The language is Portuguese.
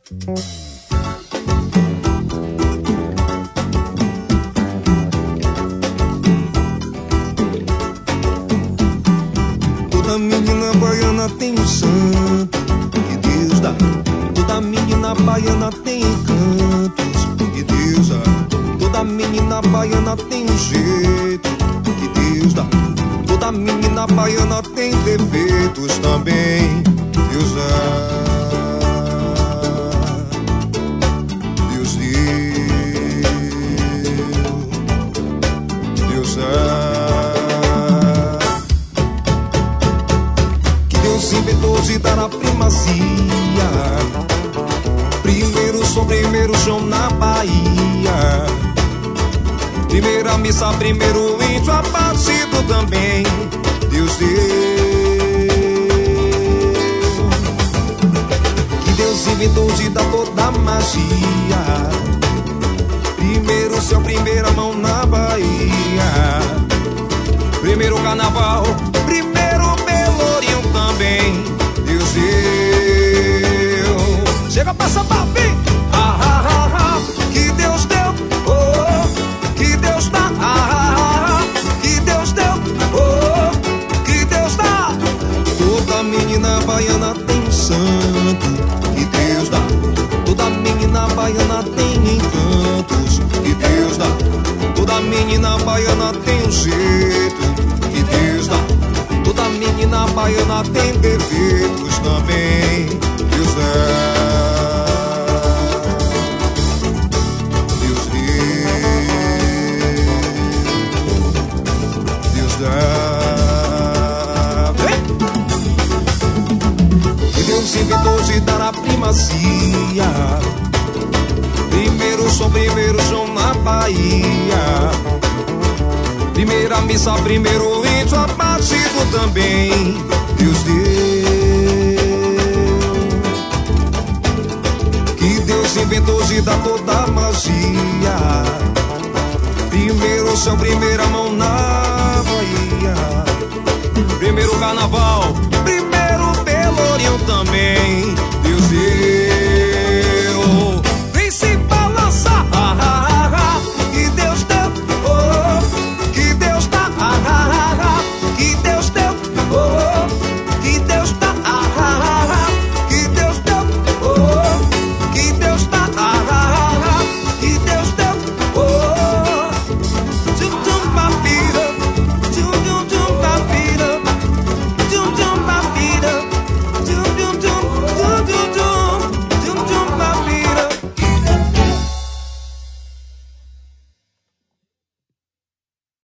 Toda menina baiana tem um santo que Deus dá. Toda menina baiana tem encantos que Deus dá. Toda menina baiana tem um jeito que Deus dá. Toda menina baiana tem defeitos também, Deus dá. Deus deu, Deus dá. Que Deus inventou de dar a primazia. Primeiro som, primeiro chão na Bahia. Primeira missa, primeiro índio abatido também, Deus deu. Que Deus inventou de dar toda a magia. Primeiro céu, primeira mão na Bahia. Primeiro carnaval, primeiro pelourinho também, Deus deu. Chega, passa pra mim. Que Deus deu, oh, que Deus dá, que Deus deu, oh, que Deus dá. Toda menina baiana tem um santo que Deus dá. Toda menina baiana tem encantos que Deus dá. Toda menina baiana tem um jeito que Deus dá. Toda menina baiana tem defeitos também, Deus dá. Que Deus inventou de dar a primazia. Primeiro som, primeiro chão na Bahia. Primeira missa, primeiro índio abatido também, Deus deu. Que Deus inventou de dar toda a magia. Primeiro céu, primeira mão na Bahia. Primeiro carnaval, primeiro pelourinho também, Deus deu.